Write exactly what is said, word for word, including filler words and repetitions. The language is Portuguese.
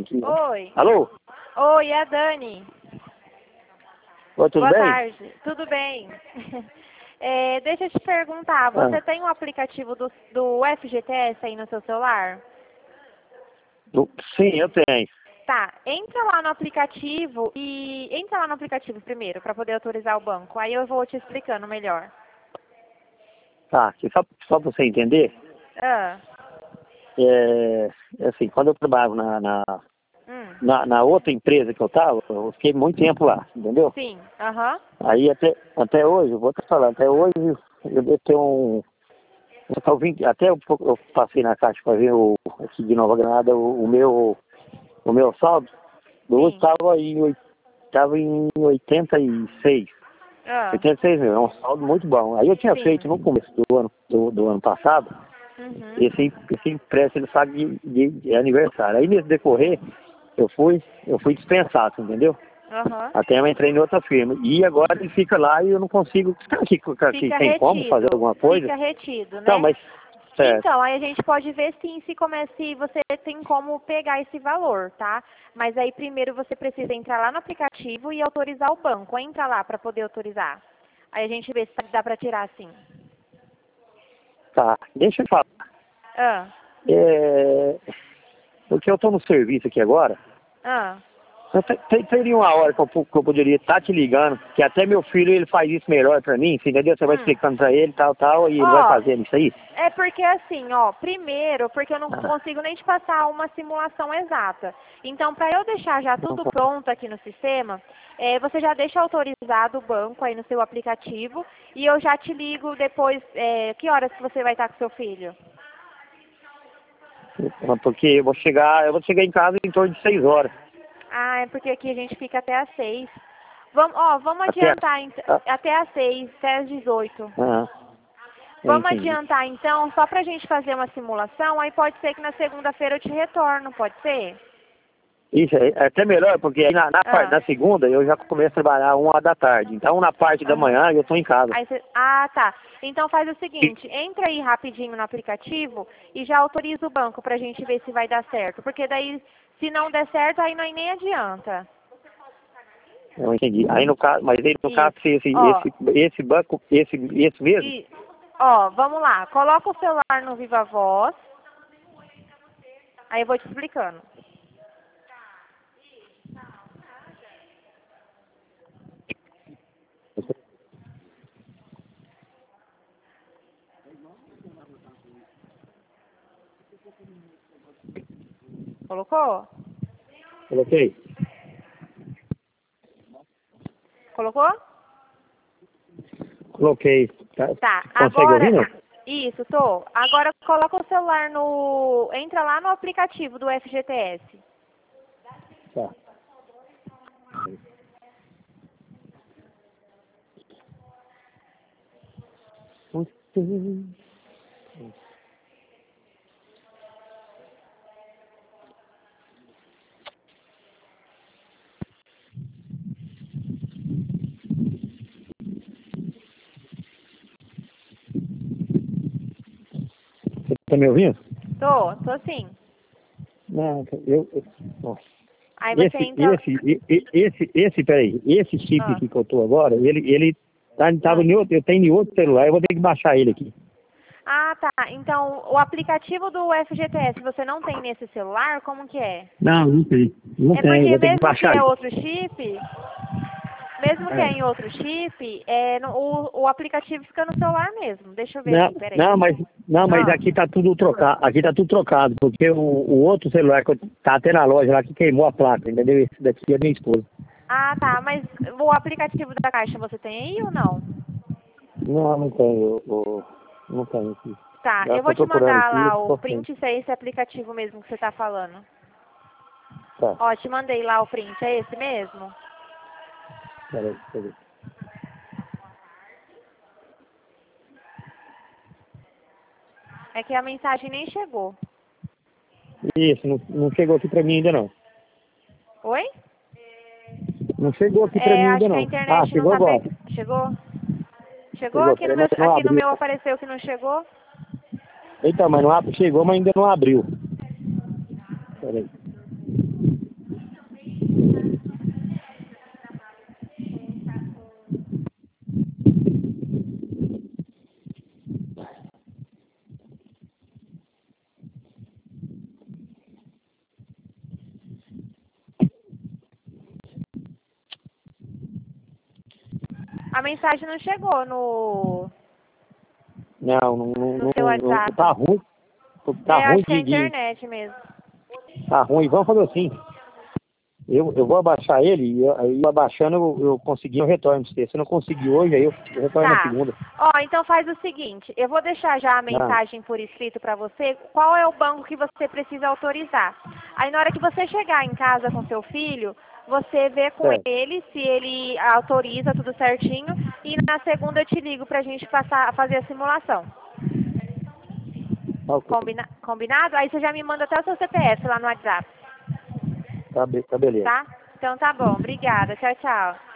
aqui. Oi. Alô? Oi, é a Dani. Oi, tudo Boa bem? tarde. Tudo bem? É, deixa eu te perguntar, você Ah, tem um aplicativo do, do F G T S aí no seu celular? do- sim, eu tenho. Tá, entra lá no aplicativo e... Entra lá no aplicativo primeiro, para poder autorizar o banco. Aí eu vou te explicando melhor. Tá, que só, só pra você entender, Ah, é, é assim, quando eu trabalhava na, na, hum, na, na outra empresa que eu tava, eu fiquei muito tempo lá, entendeu? sim, aham, Aí até, até hoje, eu vou te falar, até hoje eu devo ter um... eu tava vinte até eu, eu passei na caixa para ver o, aqui de Nova Granada o, o meu o meu saldo, hoje sim, estava em, oi- tava em oitenta e seis. ah, oitenta e seis mil, é um saldo muito bom. Aí eu tinha sim, feito no começo do ano, do, do ano passado, uhum, esse, esse empréstimo sabe, de, de, de aniversário. Aí nesse decorrer, eu fui, eu fui dispensado, entendeu? aham. Até eu entrei em outra firma. E agora ele fica lá e eu não consigo. Será que, que Fica tem como fazer retido, alguma coisa? fica retido, Não, né? mas certo. Então, aí a gente pode ver sim se, come, se você tem como pegar esse valor, tá? Mas aí primeiro você precisa entrar lá no aplicativo e autorizar o banco. Entra lá para poder autorizar. Aí a gente vê se dá para tirar sim. Tá, deixa eu falar. Ah, É, porque eu estou no serviço aqui agora. ah, Eu te- te- Teria uma hora que eu, po- que eu poderia estar te ligando, que até meu filho ele faz isso melhor pra mim, você entendeu? Você vai hum. explicando pra ele, tal, tal, e ele vai Ó, fazendo isso aí. é porque assim, ó, primeiro, porque eu não Ah, consigo nem te passar uma simulação exata. Então, para eu deixar já não, tudo pronto aqui no sistema, é, você já deixa autorizado o banco aí no seu aplicativo e eu já te ligo depois, é, que horas que você vai estar com seu filho? não, porque eu vou chegar, eu vou chegar em casa em torno de seis horas. Ah, é porque aqui a gente fica até às seis. Vamos, ó, vamos Até a- adiantar ent- ah, até às seis, até às dezoito. ah, eu Vamos entendi. adiantar então, só pra gente fazer uma simulação, aí pode ser que na segunda-feira eu te retorno, pode ser? Isso é é até melhor, porque aí na, na, par- Ah, na segunda eu já começo a trabalhar uma da tarde. Então na parte da aham. manhã eu estou em casa. Aí cê- ah, tá. Então faz o seguinte, entra aí rapidinho no aplicativo e já autoriza o banco pra gente ver se vai dar certo. Porque daí, se não der certo, aí não, nem adianta. Eu entendi. Aí no caso, mas aí no caso, Isso. se esse, Ó, esse, esse banco, esse, esse mesmo, e, ó, vamos lá. Coloca o celular no Viva Voz. Aí eu vou te explicando. Colocou? coloquei. Colocou? Coloquei. Tá? Tá. Consegue ouvir, Agora, não? isso, tô. Agora coloca o celular no... Entra lá no aplicativo do F G T S. Tá. Você tá me ouvindo? Tô, tô sim. Não, eu, eu nossa. Aí você Esse, entra... esse, e- e- esse, esse, peraí, esse chip Ah, aqui que eu tô agora, ele, ele tá, tava ah. em outro, eu tenho em outro celular, eu vou ter que baixar ele aqui. Ah, tá. Então, o aplicativo do F G T S você não tem nesse celular? Como que é? Não, não tem. Não É tem, eu porque vou ter que mesmo que baixar é ele. outro chip, mesmo que é em É. outro chip, é, no- o, o aplicativo fica no celular mesmo. Deixa eu ver Não, aqui, peraí. não, mas, não, mas Ah, aqui tá tudo trocado, aqui tá tudo trocado, porque o, o outro celular que eu, tá até na loja lá que queimou a placa, entendeu? Esse daqui é minha esposa. ah, tá. Mas o aplicativo da Caixa você tem aí ou não? Não, não tenho, eu, não tenho aqui. Tá, Já eu tô vou te procurando mandar aqui, eu lá o tô sem. print se é esse aplicativo mesmo que você tá falando. Tá, Ó, te mandei lá o print, é esse mesmo? peraí, peraí. É que a mensagem nem chegou. Isso, não, não chegou aqui pra mim ainda não. Oi? Não chegou aqui pra É, mim ainda acho que a não. Ah, internet não chegou tá agora. pegando. Chegou? Chegou? Chegou, Aqui no peraí, meu, mas não aqui no abriu. meu apareceu que não chegou? Então, mas não abriu, chegou, mas ainda não abriu. Peraí. A mensagem não chegou no, Não, não, não, no seu não, WhatsApp. tá ruim. Tá é, ruim acho que é a de, de- internet mesmo. Tá ruim. Vamos fazer assim. Eu, eu vou abaixar ele e eu, aí eu abaixando eu, eu consegui eu retorno pra você. Se eu não conseguir hoje, aí eu, eu retorno na Tá. segunda. Ó, então faz o seguinte, eu vou deixar já a mensagem por escrito para você, qual é o banco que você precisa autorizar. Aí na hora que você chegar em casa com seu filho, você vê com Certo. ele se ele autoriza tudo certinho e na segunda eu te ligo pra gente passar, fazer a simulação. Tá, ok. Combina, combinado? Aí você já me manda até o seu C P F lá no WhatsApp, Tá, be- tá beleza. tá? Então tá bom, obrigada, tchau, tchau.